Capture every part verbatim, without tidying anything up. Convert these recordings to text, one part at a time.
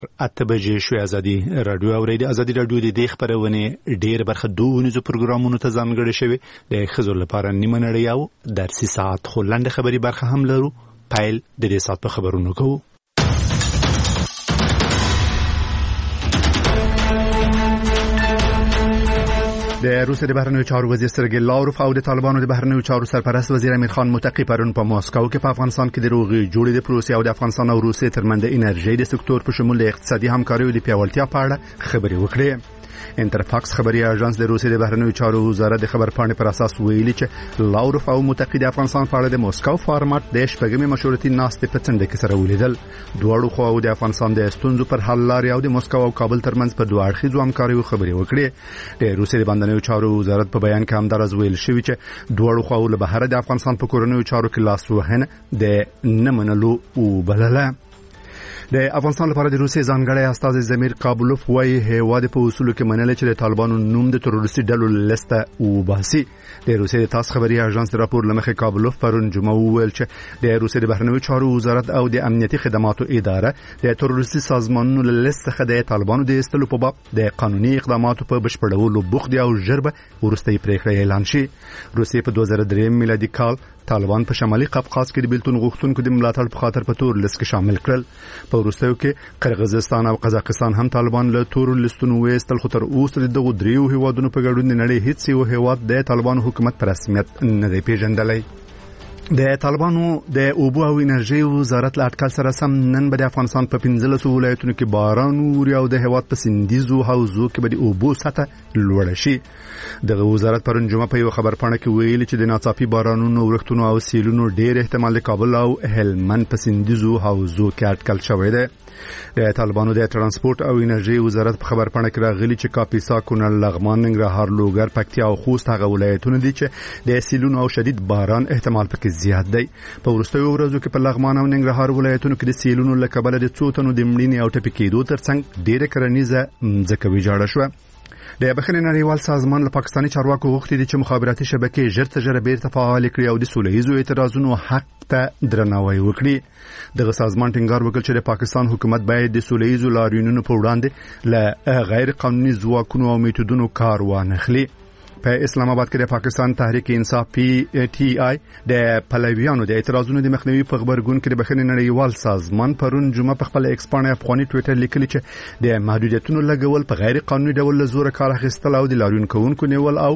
اته بجې شوې. ازادي راډیو اورېدي. ازادي راډیو د دې خبرونه ډېر برخه دوه پروګرامونو ته ځانګړې شوی د ښځو لپاره نیمه نړۍ او درسي ساعت خو لنډه خبري برخه هم لرو. پایل د دې ساعت په خبرونو کوو. د روسیې د بهرنیو چارو وزیر سرګی لاوروف او د طالبانو د بهرنیو چارو سرپرست وزیر امیر خان متقی پرون په ماسکو کې په افغانستان کې د روغې جوړې د پروسې او د افغانستان او روسیې ترمنځ د انرژي د سکتور په شمول د اقتصادي همکارۍ او د پیاوړتیا په اړه خبرې وکړې. انټرفاکس خبري اژانس د روسیې د بهرنیو چارو وزارت د خبرپاڼې پر اساس ویلي چې لاوروف او متقی د افغانستان په اړه د ماسکو فارمات د شپږمې مشورتي ناستې په څنډه کې سره ولیدل. دواړو خواو د افغانستان د ستونزو پر حل لارې او د ماسکو او کابل ترمنځ په دوه اړخیزو همکاریو خبرې وکړې. د روسیې د بهرنیو چارو وزارت په بیان کې همدارز ویل شوی چې دوړو خواو له بهر د افغانستان په کورنیو چارو کې لاس وهنه د نه منلو او بلله. د افغانستان لپاره د روسیې ځانګړی استازی زمیر قابلوف وايي هیواد په اصولو کې منل چې د طالبانو نوم د تروریستي ډلو لسته او باسي. د روسیې د تاس خبري اژانس د راپور لمخې قابلوف پرون جمعه ویل چې د روسیې د بهرنیو چارو وزارت او د امنیتي خدماتو اداره د تروریستي سازمانونو لسته خدای طالبانو د استلو په باب د قانوني اقداماتو په بشپړولو بوخت او ژربه ورستۍ پریکړه اعلان شي. روسیې په دوه زره درې میلادي کال طالبان په شمالي قفقاز کې د بیلتون غوښتونکو د ملاتړ په خاطر په تور لیست کې شامل کړل. په وروستیو کې قرغیزستان او قزاقستان هم طالبان له تور لیستونو وېستل، خو تر اوسه دغه دریو هیوادونو په ګډون د نړۍ هیڅ یو هیواد د طالبانو حکومت پر رسمیت نه دی پیژندلی. د طالبانو د اوبو او انرژي وزارت له اټکل سره سم نن به د افغانستان په پنځلسو ولایتونو کې باران ووري او د هیواد په سیندیزو حوزو کې به د اوبو سطح لوړه شي. دغه وزارت پرون جمعه په یو خبرپاڼه کې ویلي چې د ناڅاپي بارانونو، ورښتونو او سیلونو ډېر احتمال د کابل او هلمند په سیندیزو حوزو کې اټکل شوی دی. د طالبانو د ترانسپورت او انرژي وزارت په خبرپاڼه کې راغلي چې کاپیسا، کونړ، لغمان، ننګرهار، لوګر، پکتیا او خوست هغه ولایتونه دي چې د سیلونو او شدید باران احتمال پکې زیات دی. په وروستیو ورځو کې په لغمان او ننګرهار ولایتونو کې د سیلونو له کبله د څو تنو د مړینې او ټپي کېدو ترڅنګ ډېره کرنیزه ځمکه ویجاړه شوه. د بخښنې نړیوال سازمان له پاکستاني چارواکو غوښتي دي چې مخابراتي شبکې ژر تر ژره بیرته فعال کړي او د سولهییزو اعتراضونو حق ته درناوی وکړي. دغه سازمان ټینګار وکړ چې د پاکستان حکومت باید د سولهییزو لاریونونو په وړاندې له غیر قانوني ځواکونو او میتودونو کار وانخلي. په اسلام آباد کې د پاکستان تحریک انصاف پی ټی آی د پلویانو د اعتراضونو د مخنیوي په خبرګون کې د بخښنې نړیوال سازمان پرون جمعه په خپل ایکس پاڼه افغاني ټوئیټر لیکلی چې د محدودیتونو لګول په غیر قانوني ډول له زور کار اخیستل او د لاریون کوونکو نیول او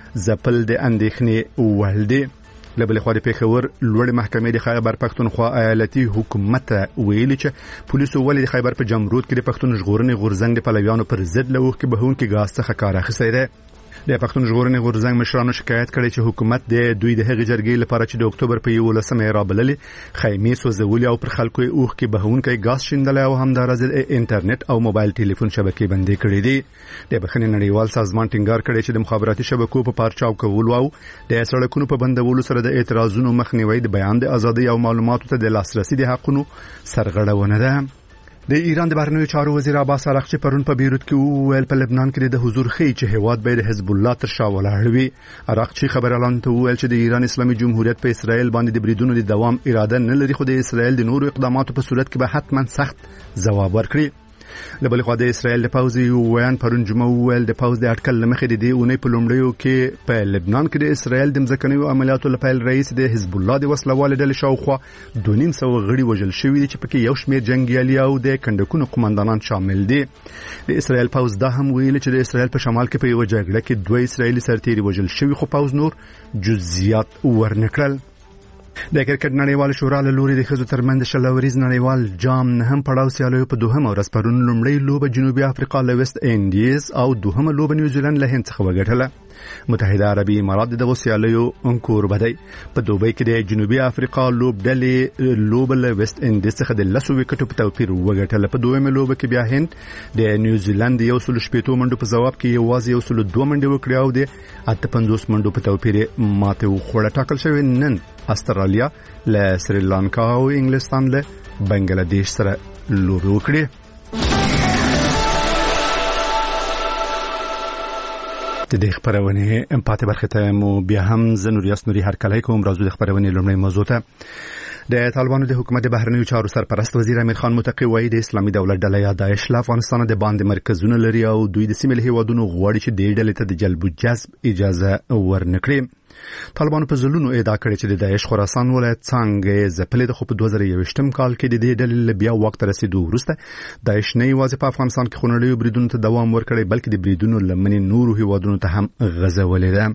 ځپل د اندېښنې وړ دي. له بلې خوا د پېښور لوړې محکمې د خیبر پښتونخوا ایالتي حکومت ویلي چې پولیسو ولې د خیبر په جمرود کې د پښتون ژغورنې غورځنګ د پلویانو پر ضد له اوښکې بهونکي ګاز څخه کار اخیستی دی. د پښتون ژغورنې غورځنګ مشرانو شکایت کړی چې حکومت د دوی د هغې جرګې لپاره چې د اکتوبر په یولسمه یې رابللې خیمې سوځولې او پر خلکو یې اوښکې بهونکی ګاز شیندلی او همداراز انټرنیټ او موبایل ټلیفون شبکې بندې کړې دي. د بخښنې نړیوال سازمان ټینګار کړی چې د مخابراتي شبکو په پارچاو کولو او د سړکونو په بندولو سره د اعتراضونو مخنیوی د بیان د ازادۍ او معلوماتو ته د لاسرسي د حقونو سرغړونه ده. د ایران د بهرنیو چارو وزیر عباس عراقچي پرون په بیروت کې وویل په لبنان کې د حضور ښیي چې هیواد به د حزب الله تر شا ولاړ وي. عراقچي خبريالانو ته وویل چې د ایران اسلامي جمهوریت په اسرائیل باندې د بریدونو د دوام اراده نه لري، خو د اسرائیل د نورو اقداماتو په صورت کې به حتما سخت ځواب ورکړي. له بلې خوا د اسرائیل د پوځ یو ویان پرون جمعه وویل د پوځ د اټکل له مخې د دې اونۍ په لومړیو کې په لبنان کې د اسرائیل د مځکنیو عملیاتو له پیل رئیس د حزب الله د وسلوالې ډلې شاوخوا دوه نیم سوه غړي وژل شوي دي چې پکې یو شمېر جنګیالي او د کندکونو قمندانان شامل دي. د اسرائیل پوځ دا هم ویلي چې د اسرائیل په شمال کې په یوه جګړه کې دوه اسرائیلي سرتیري وژل شوي، خو پوځ نور جزئیات ورنکړل. د کرکټ نړیوال شورا له لوري د ښځو ترمنځ شل اوریز نړیوال جام نهم پړاو سیالیو په دوهمه ورځ پرون لومړۍ لوبه جنوبي افریقا له ویسټ انډیز او دوهمه لوبه نیوزیلند له هند څخه وګټله. متحده عربي امارات د دغو سیالیو انکوربه دی. په دوبۍ کې د جنوبي افریقا لوبډلې لوبه له ویسټ انډیز څخه د لسو وکټو په توپیر وګټله. په دویمه لوبه کې بیا هند د نیوزیلند یو سل شپېتو منډو په ځواب کې یوازې یو سل دوه منډې وکړې او د اته پنځوس منډو په توپیر ماته وخوړه. ټاکل شوی نن استرالیا له سریلانکا او انګلستان له بنگلاديش سره لوبه وکړي. د دې خبرونه پاتې برخه ته مو بیا هم زنوریاس نوري هر کله کوم راځو د خبرونه لومړی موضوع ته. د طالبانو د حکومت بهرنیو چارو سرپرست وزیر امیر خان متقی وایي د اسلامي دولت ډله یا داعش له افغانستان د باندې مرکزونه لري او دوی د سیمې له هیوادونو غواړي چې د ډلې ته د جلب او جذب اجازه ورنکړي. طالبانو په ځلونو ادعا کړې چې د داعش خراسان ولایت څنګه ځپلې د خو په دوه زره یوویشتم کال کې د دې ډلې بیا وخت رسیدو وروسته داعش نه یوازې په افغانستان کې خونړیو بریدونو ته دوام ورکړي بلکې د بریدونو لمنې نورو هیوادونو ته هم غځولې ده.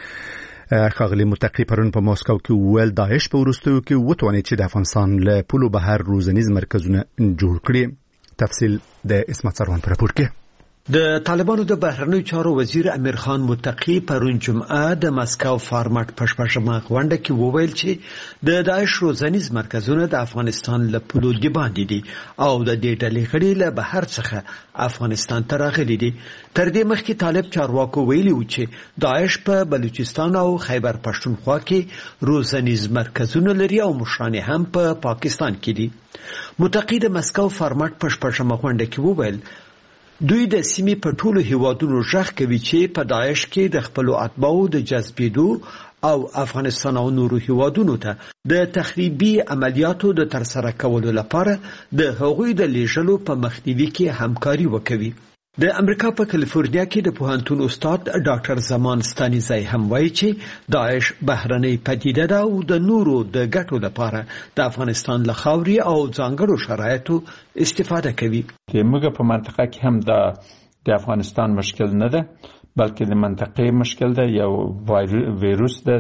ښاغلي متقی پرون په ماسکو کې ویل داعش په وروستیو کې وتوانید چې د افغانستان له پولو بهر روزنیز مرکزونه جوړ کړي. تفصیل د اسمت سروان په راپور کې. د طالبانو د بهرنیو چارو وزیر امیر خان متقی پرون جمعه د مسکو فارمټ پښپښمه غونډه کې وویل چې د داعش روزنیز مرکزونه د افغانستان له پولو دی باندې دي او د دې ډلې غړي له بهر څخه افغانستان ته راغلي دي. تر دې مخکې طالب چارواکو ویلي و چې داعش په بلوچستان او خیبر پښتونخوا کې روزنیز مرکزونه لري او مشران هم په پا پاکستان کې دي. متقی د مسکو فارمټ پښپښمه غونډه کې وویل دوی د سیمې په ټولو هیوادونو ژغ کوي چې په داعش کې د خپل اتباعو د جذبېدو او افغانستان او نورو هیوادونو ته د تخریبي عملیاتو د ترسره کولو لپاره د هغوی د لیږلو په مخنیوي کې همکاري وکوي. د امریکا په کالیفورنیا کې د پوهنتون استاد ډاکټر زمان ستانیزی هم وایي چې داعش بهرنۍ پدیده ده او د نورو د ګټو لپاره د افغانستان له خاورې او ځانګړو شرایطو استفاده کوي. موږ په منطقه کې هم د د افغانستان مشکل نه ده بلکې د منطقې مشکل ده. یو ویروس ده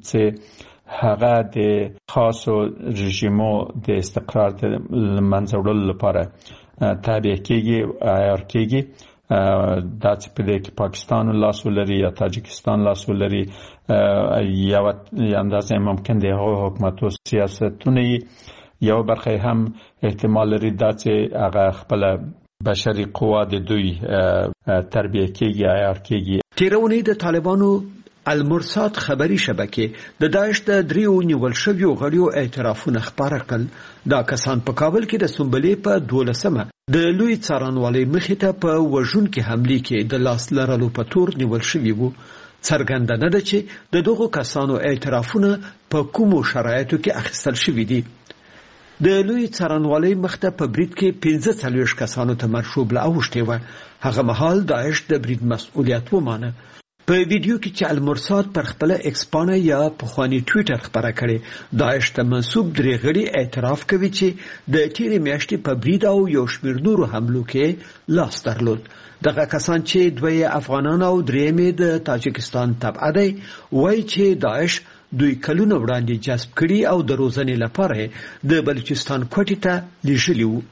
چې هغه د خاصو رژیمو د استقرار د منځه وړلو لپاره تابع کېږي عیار کېږي. دا چې په دې کې پاکستان لاس ولري یا تاجکستان لاس ولري یا اندازه ممکن دی هغه حکومتو سیاستونه یو برخه هم احتمال لري دا چې هغه خپل بشري قوا د دوی تربیه کېږي عیار کېږي. تیرونی د طالبانو المرصاد خبري شبکې د داعش د دریو نیول شویو غړیو اعترافونه خبره کړل. دا کسان په کابل کې د سنبلې په دولسمه د لوی څارنوالۍ مخې ته په وژونکې حملې کې د لاس لرلو په تور نیول شوي وو. څرګنده نه ده چې د دغو کسانو اعترافونه په کومو شرایطو کې اخیستل شوي دي. د لوی څارنوالۍ مخته په برید کې پنځه څلوېښت کسانو ته مرشوبله اوښتې وه. هغه مهال داعش د برید مسؤلیت ومانه. په ویډیو کې چې المرصاد پر خپل ایکس پاڼه یا پخوانی ټویټر خبره کړې داعش ته منسوب درې غړي اعتراف کوي چې د تیرې میاشتې په برید او یو شمېر نورو حملو کې لاس درلود. دغه کسان چې دوی افغانان او درېیمې د تاجکستان تبعه دی وایي چې داعش دوی کلونه وړاندې جذب کړي او د روزنې لپاره د بلوچستان کوټې ته لیږلي وو.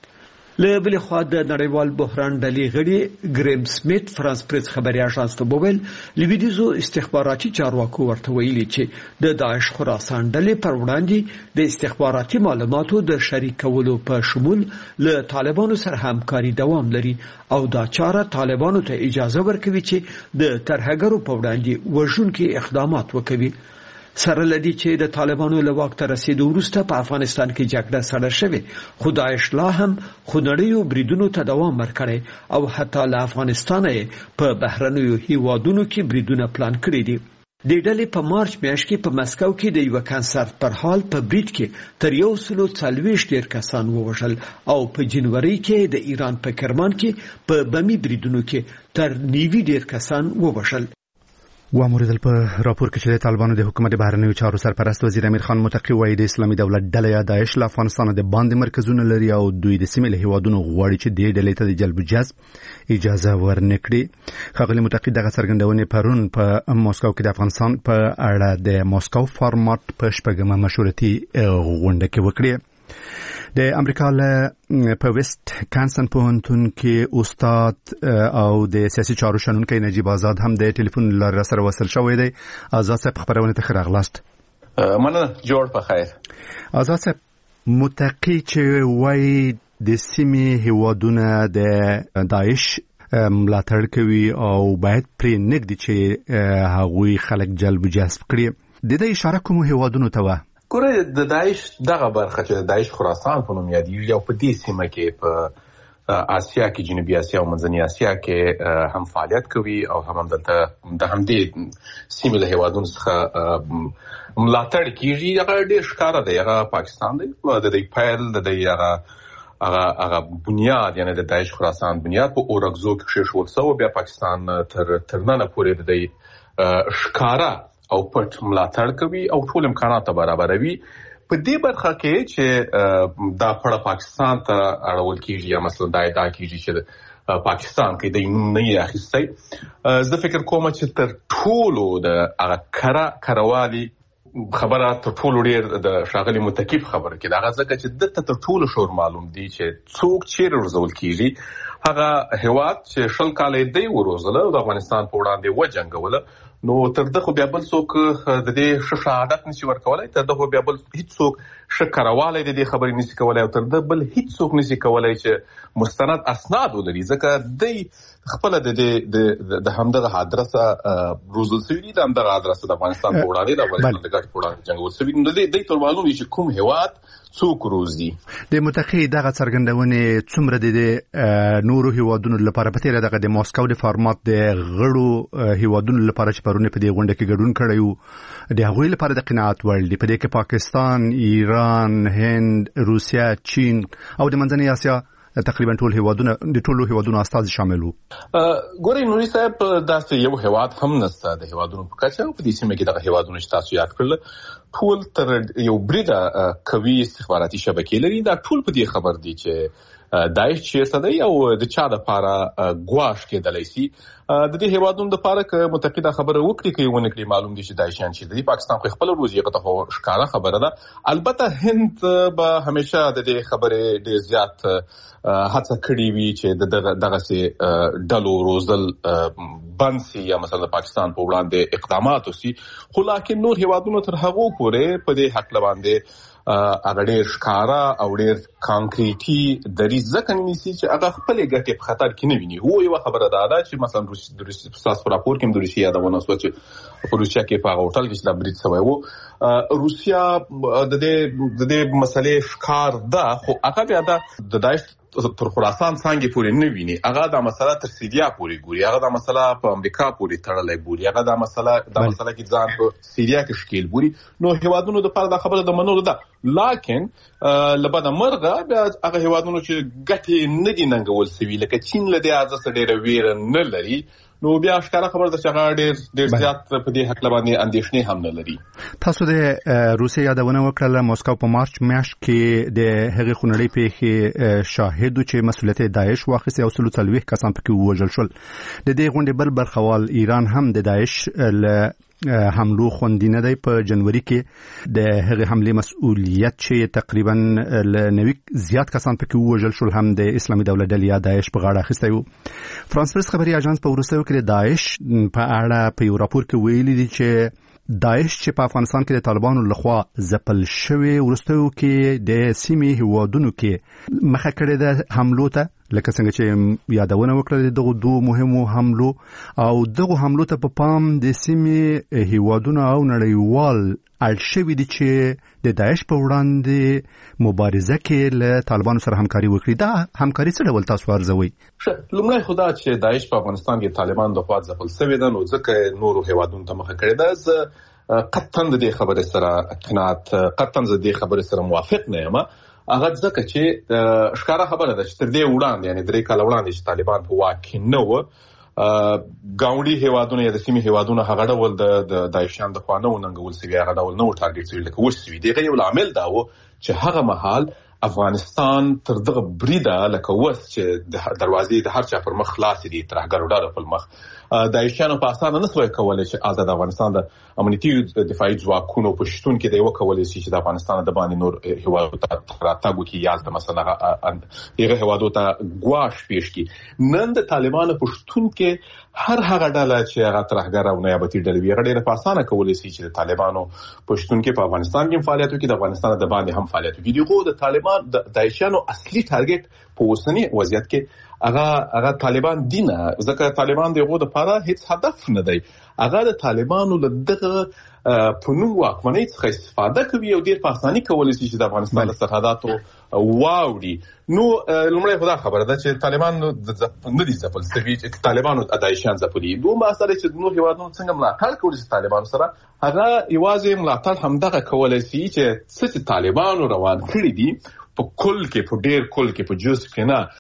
له بلې خوا د نړیوال بحران ډلې غړي ګریم سمیت فرانس پریس خبري اژانس ته وویل لویدیزو استخباراتي چارواکو ورته ویلي چې د داعش خراسان ډلې پر وړاندې د استخباراتي معلوماتو د شریکولو په شمول له طالبانو سره همکاري دوام لري او دا چاره طالبانو ته اجازه ورکوي چې د ترهګرو په وړاندې وژونکي اقدامات وکړي. سره لدی چې د طالبانو له واک ته رسیدو وروسته په افغانستان کې جګړه سړه شوې خو داعش لا هم خونړیو بریدونو ته دوام ورکړی او حتی له افغانستانه په بهرنیو هیوادونو کې بریدونه پلان کړي دي. د ډلې په مارچ میاشت کې په مسکو کې د یو کنسرت پر حال په برید کې تر یو سلو څلوېښت ډیر کسان ووژل او په جنوري کې د ایران په کرمان کې په بمي بریدونو کې تر نیوي ډیر کسان ووژل. و موردل په راپور کې چې طالبانو د حکومت بهرنیو چارو سرپرست وزیر امیر خان متقی وایي د اسلامي دولت ډله یا داعش له افغانستان د باندې مرکزونه لري او دوی د سیمې له هیوادونو غواړي چې د ډلې ته د جلب جذب اجازه ورنکړي. ښاغلي متقی دغه څرګندونې پرون په ماسکو کې د افغانستان په اړه د ماسکو فارمټ په شپږمه مشورتي غونډه کې وکړه. د امریکا له په ویسټ کانسن پوهنتون کې استاد او د سیاسي چارو شنونکی نجیب آزاد هم د ټلیفون لاره سره وصل شوی دی. آزاد صاحب خبرونه ته ښه راغلاست. مننه جوړ په خیر. آزاد صاحب متقی چې وایي د سیمې هیوادونه د داعش ملاتړ کوي او باید پرې نږدې چې هغوی خلک جلب جذب کړي. د دې اشاره کوم هیوادونو ته و؟ ګوره د داعش دغه برخه چې د داعش خراسان په نوم یادېږي او په دې سیمه کې په آسیا کې جنوبي آسیا او منځنۍ آسیا کې هم فعالیت کوي او هم دلته د همدې سیمې له هیوادونو څخه ملاتړ کیږي. هغه ډېر ښکاره دی، هغه پاکستان دی، د دې پیل د دې هغه هغه هغه بنیاد یعنی د داعش خراسان بنیاد په اورګزو کې کېښودل شو. بیا پاکستان تر تر نن پورې د دې ښکاره او پټ ملاتړ کوي او ټول امکانات برابروي. په دې برخه کې چې دا پړه پاکستان ته اړول کیږي یا مثلا دا ادعا کیږي چې پاکستان کې د نه یې اخیستی، زه فکر کوم چې تر ټولو د هغه کره کروالي خبره تر ټولو ډېر د ښاغلي متقیب خبره کې دا ځکه چې دته تر ټولو شور معلوم دی چې څوک چیرې ورزول کیږي. هغه هیواد چې شل کاله دی وروزله د افغانستان په وړاندې وجنګوله، نو تر دغه بیا بل څوک د دې ښه شهادت نشي ورکولای، تر دغه بیا بل هیڅ څوک ښه کاروالی د دې خبرې نشي کولای او تر دغه بل هیڅ څوک نشي کولای چې مستند اسناد ولري، ځکه دی خپل د دې د همدغه ادرسه روزل شوی دی، د همدغه ادرسه د افغانستان په وړاندې د افغانستان د ګټ په وړاندې جنګول شوی دی. نو دی ته معلوم دی چې کوم هیواد څوک روزي. د متقی دغه څرګندونې څومره د نورو هیوادونو لپاره په تیره دغه د ماسکو د فارمات د غړو هیوادونو لپاره چې پرونه په دې غونډه کې ګډون کړی د هغوی لپاره د قناعت وړ دی. په دې کې پاکستان، ایران، هند، روسیا، چین او د منځنۍ آسیا تقریبا ټول هیوادونه د ټولو هیوادونو استاد شامل وو. ګورئ نوري صاحب، داسې یو هیواد هم نشته د هیوادونو په کچه په دې سیمه کې دغه هیوادونه چې تاسو یاد کړل ټول تر یو بریده قوي استخباراتي شبکې لري. دا ټول په دې خبر دي چې داعش چیرته دی او د چا دپاره ګواښ کېدلی شي. د دې هیوادونو دپاره که متقیده خبره وکړي که یې ونه کړي، معلوم دي چې داعشیان چیرته دي. پاکستان خو خپله روزي هغه ته خو ښکاره خبره ده. البته هند به همیشه د دې خبرې ډېر زیات هڅه کړې وي چې د دغسې ډلو روزل بند سي یا مثلا د پاکستان په وړاندې اقدامات وسي، خو لاکن نور هیوادونو تر هغو پورې په دې حق باندې هغه ډېر ښکاره او ډېر کانکریټي دریځ ځکه نیسي چې هغه خپلې ګټې په خطر کې نه ویني. هو یوه خبره دا ده چې مثلا د روسیې ستاسو په راپور کې هم د روسیې یادونه شوه چې په روسیه کې په هغه هوټل کې چې دا برید شوی و، روسیه د دې د دې مسلې ښکار ده، خو هغه بیا د د داعش تر خراسان څانګې پورې نه ویني. هغه دا مسله تر سیریا پورې ګوري، هغه دا مسله په امریکا پورې تړلی ګوري، هغه دا مسله دا مسله کې ځان په سیریا کې ښکیل ګوري. نو هیوادونو دپاره دا خبره د منلو ده، لاکن له بده مرغه بیا هغه هیوادونو چې ګټې نه دي ننګول شوي لکه چین له دې ارزښته ډېره ویره نه لري، نو بیا ښکاره خبره ده چې هغه ډېر ډېر زیات په دې هکله باندې اندېښنې هم نه لري. تاسو د روسیې یادونه وکړله. ماسکو په مارچ میاشت کې د هغې خونړۍ پیښې شاهد و چې مسؤلیت داعش واخیستی او سلو څلوېښت کسان پکې ووژل شول. د دې غونډې بل برخوال ایران هم د داعش له حملو خوندي نه دی. په جنوري کې د هغې حملې مسؤلیت چې تقریبا له نوي زیات کسان پکې ووژل شول هم د اسلامي دولت ډلې یا داعش په غاړه اخیستی و. فرانس پرس خبري اژانس په وروستیو کې د داعش په اړه په یو راپور کې ویلي دي چې داعش چې په افغانستان کې د طالبانو لخوا ځپل شوی وروستیو کې د سیمې هیوادونو کې مخه کړې ده حملو ته، لکه څنګه چې یادونه وکړه دغه دوه مهمو حملو او دغه حملو ته په پام د سیمې هیوادونو او نړیوال اړ شوي دي چې د داعش په وړاندې مبارزه کې له طالبانو سره همکاري وکړي. دا همکاري څه ډول تاسو ارزوئ؟ لومړی خو دا چې داعش په افغانستان کې طالبان د خوا ځپل شوی ده، نو ځکه نورو هیوادونو ته مخه کړې ده. زه قطعا د دې خبرې سره قناعت قطعا د دې خبرې سره موافق نه یم. هغه ځکه چې ښکاره خبره ده چې تر دې وړاندې یعنې درې کاله وړاندې چې طالبان په واک کې نه وه، ګاونډي هیوادونه یا د سیمې هیوادونه هغه ډول د داعشیان د خوا نه و ننګول شوي، هغه ډول نه و ټارګېټ شوي لکه اوس شوي. د هغه یو لامل دا و چې هغه مهال افغانستان تر دغه بریده لکه اوس چې د دروازې د هر چا پر مخ خلاصې دي، ترهګرو ډلو پر مخ، داعشیانو په اسانه نه سوی کولی چې هلته د افغانستان د امنیتي دفاعي ځواکونو په شتون کې دی وکولی شي چې د افغانستان د باندې نور هیوادو ته راتګ وکړي یا هلته مثلا هغه هیوادو ته ګواښ پیښ کړي. نن د طالبانو په شتون کې هر هغه ډله چې هغه ترهګر او نیابتي ډلې وي هغه ډېره په اسانه کولی شي چې د طالبانو په شتون کې په افغانستان کې فعالیت وکړي، د افغانستان د باندې هم فعالیت وکړي. دغه د طالبان د داعشیانو اصلي ټارګټ په اوسنی وضعیت کې هغه هغه طالبان دینه ځکه طالبان دغه د لپاره هیڅ هدف نه دی. هغه د طالبانو له دغه په نوم واکمنۍ څخه استفاده کوي او ډیر په اسانۍ کولای شي چې د افغانستان له سرحداتو واوړي. نو لومړی خدا خبره ده چې طالبان نه دي ځپل سوي، چې طالبانو ادایشان ځپلي. دوه مسله چې نو هیوادونو څنګه ملاتړ کوي چې طالبانو سره هغه یوازې ملاتړ همدغه کولای شي چې څه طالبانو روان کړی دي په کل کې په ډیر کل کې په جز کې نه